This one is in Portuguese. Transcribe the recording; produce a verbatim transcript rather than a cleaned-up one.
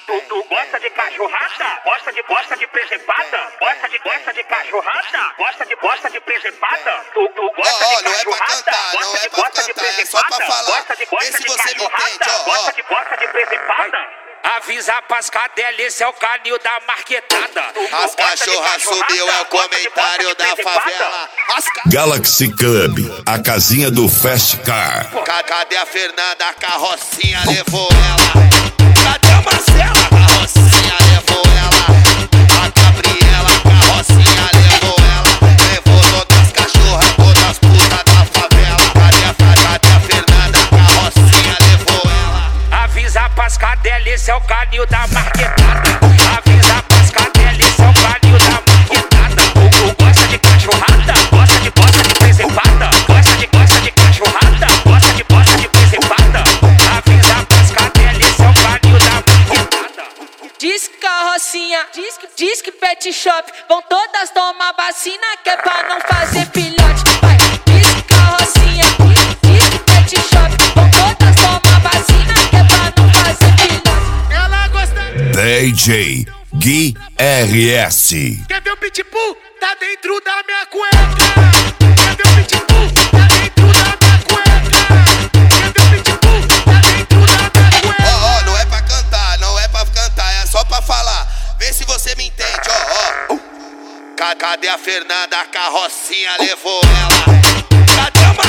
Tu, tu gosta de cachorrada? Gosta de gosta de presepada? Gosta de gosta de cachorrada? Gosta de gosta de presepada? Tu, tu gosta oh, oh, de não é pra cachorrada? cantar, não Gosta é de pra gosta de cantar, é só pra presepada? falar. Gosta de Vê gosta se de você me cachorrada? entende, ó, ó. Gosta de gosta de presepada? Avisa pras cadelas, esse é o canil da marquetada. As cachorras subiu, é o comentário da favela. Galaxy Club, a casinha do Fast Car. Cadê a Fernanda? A carrocinha levou ela. Cadê a Marcela? A carrocinha levou ela. A Gabriela, a carrocinha levou ela. Levou todas as cachorras, todas as putas da favela. Cadê a, cadê a Fernanda? A carrocinha levou ela. Avisa pras cadelas, esse é o canil da marquetada. Avisa pras cadelas, esse é o canil da marquetada. Tu gosta de cachorrada? Gosta de gosta de presepada? Gosta de gosta de cachorrada? Gosta de gosta de presepada? Avisa pras cadelas, esse é o canil da marquetada. Diz que carrocinha, diz que, diz que pet shop, vão todas tomar vacina que é pra não fazer filhote. Vai, diz que carrocinha, diz que pet shop, vão todas tomar vacina que é pra não fazer filhote. Ela gosta. D J Gui R S. Quer ver o pitbull? Tá dentro da minha cueca. Quer ver o pitbull? Tá dentro da minha cueca. Quer ver o pitbull? Tá dentro da minha cueca. Ó, ó, não é pra cantar, não é pra cantar, é só pra falar. Vê se você me entende, ó, ó. Cadê a Fernanda? A carrocinha levou ela. Cadê a